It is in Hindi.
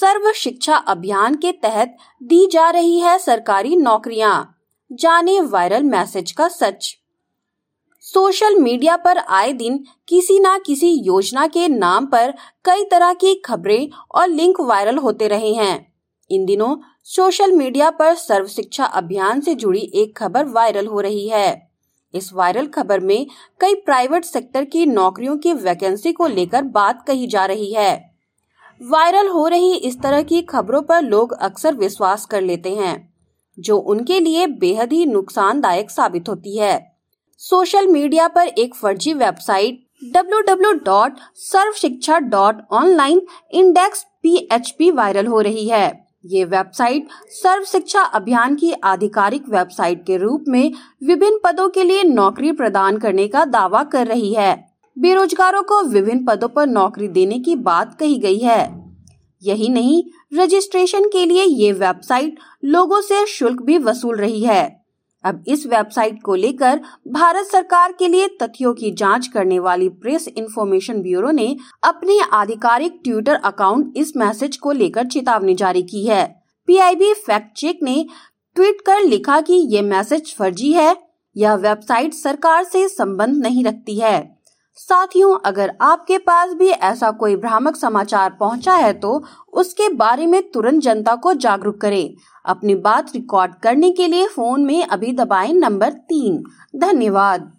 सर्व शिक्षा अभियान के तहत दी जा रही है सरकारी नौकरियां। जाने वायरल मैसेज का सच। सोशल मीडिया पर आए दिन किसी ना किसी योजना के नाम पर कई तरह की खबरें और लिंक वायरल होते रहे हैं। इन दिनों सोशल मीडिया पर सर्व शिक्षा अभियान से जुड़ी एक खबर वायरल हो रही है। इस वायरल खबर में कई प्राइवेट सेक्टर की नौकरियों की वैकेंसी को लेकर बात कही जा रही है। वायरल हो रही इस तरह की खबरों पर लोग अक्सर विश्वास कर लेते हैं, जो उनके लिए बेहद ही नुकसानदायक साबित होती है। सोशल मीडिया पर एक फर्जी website www.sarvshiksha.online index PHP viral हो रही है। ये वेबसाइट सर्व शिक्षा अभियान की आधिकारिक वेबसाइट के रूप में विभिन्न पदों के लिए नौकरी प्रदान करने का दावा कर रही है। बेरोजगारों को विभिन्न पदों पर नौकरी देने की बात कही गई है। यही नहीं, रजिस्ट्रेशन के लिए ये वेबसाइट लोगों से शुल्क भी वसूल रही है। अब इस वेबसाइट को लेकर भारत सरकार के लिए तथ्यों की जांच करने वाली प्रेस इंफॉर्मेशन ब्यूरो ने अपने आधिकारिक ट्विटर अकाउंट इस मैसेज को लेकर चेतावनी जारी की है। PIB फैक्ट चेक ने ट्वीट कर लिखा कि ये मैसेज फर्जी है, यह वेबसाइट सरकार से संबंध नहीं रखती है। साथियों, अगर आपके पास भी ऐसा कोई भ्रामक समाचार पहुंचा है तो उसके बारे में तुरंत जनता को जागरूक करें। अपनी बात रिकॉर्ड करने के लिए फोन में अभी दबाएं नंबर 3। धन्यवाद।